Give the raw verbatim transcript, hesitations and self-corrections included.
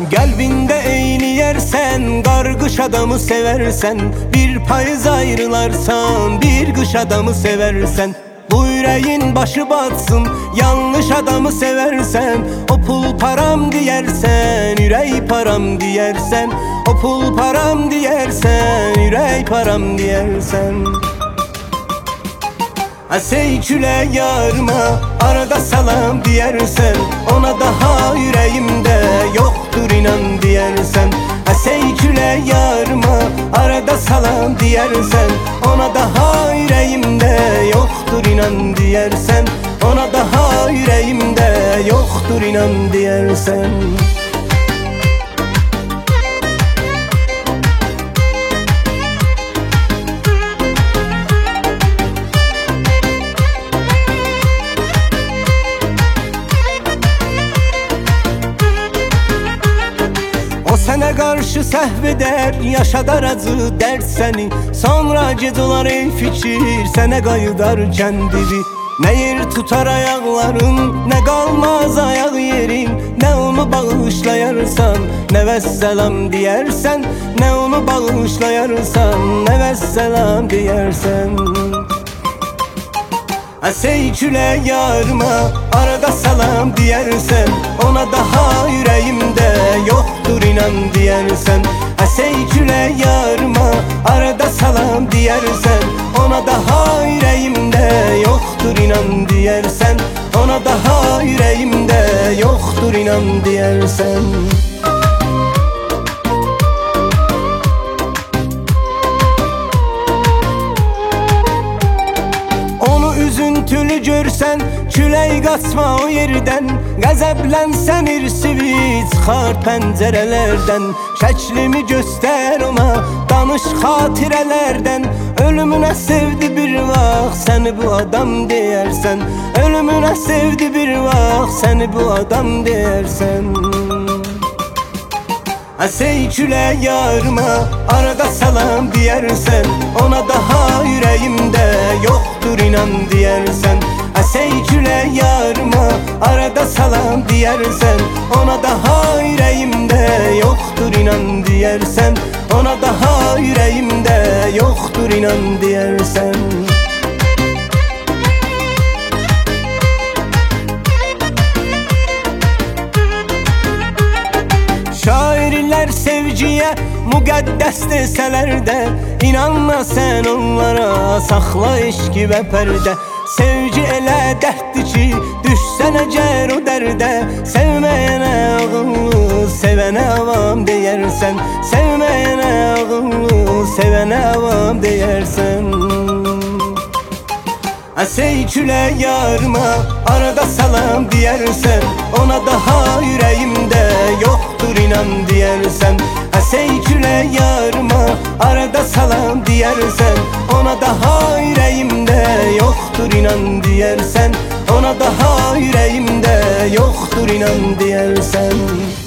Kalbinde eğliyersen, kargış adamı seversen, bir payız ayrılarsan, bir kış adamı seversen, bu yüreğin başı batsın. Yanlış adamı seversen, o pul param diyersen, yüreği param diyersen, o pul param diyersen, yüreği param diyersen. Seyküle yarıma arada salam diyersen, ona daha yüreğimde yoktur inan diyersen. Seyküle yarıma arada salam diyersen, ona daha yüreğimde yoktur inan diyersen, ona daha yüreğimde yoktur inan diyersen. O sene karşı sehveder, yaşadar acı dert seni. Sonra geceler ey fikir, sene kayıdar kendini. Ne yer tutar ayakların, ne kalmaz ayak yerin. Ne onu bağışlayarsan, ne vesselam diyersen, ne onu bağışlayarsan, ne vesselam diyersen. Seyküle yarıma arada salam diyersen, ona daha yüreğimde yoktur inan diyersen. Seyküle yarıma arada salam diyersen, ona daha yüreğimde yoktur inan diyersen, ona daha yüreğimde yoktur inan diyersen. Üzüntülü görsen, küley kaçma o yerden. Qəzəblənsən irsivit, çıxar pəncərələrdən. Şəklimi göster ona, danış xatirələrdən. Ölümünə sevdi bir vaxt, səni bu adam deyərsən. Ölümünə sevdi bir vaxt, səni bu adam deyərsən. Seyküle yarıma arada salam diyersen, ona daha yüreğimde yoktur inan diyersen. Seyküle yarıma arada salam diyersen, ona daha yüreğimde yoktur inan diyersen, ona daha yüreğimde yoktur inan diyersen. Şairler sevgiye müqəddəs desələr də, İnanma sən onlara, saxla eşqi və pərdə. Sevgi elə dərddir ki, düşsən əgər o dərdə. Sevməyənə ağıllı, sevənə avam deyərsən. Sevməyənə ağıllı, sevənə avam deyərsən. Seyküle yarıma arada salam diyersen, ona daha yüreğimde yoktur inan diyersen. Seyküle yarıma arada salam diyersen, ona daha yüreğimde yoktur inan diyersen, ona daha yüreğimde yoktur inan diyersen.